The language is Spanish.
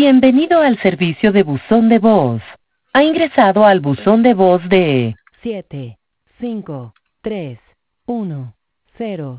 Bienvenido al servicio de buzón de voz. Ha ingresado al buzón de voz de 7 5 3 1 0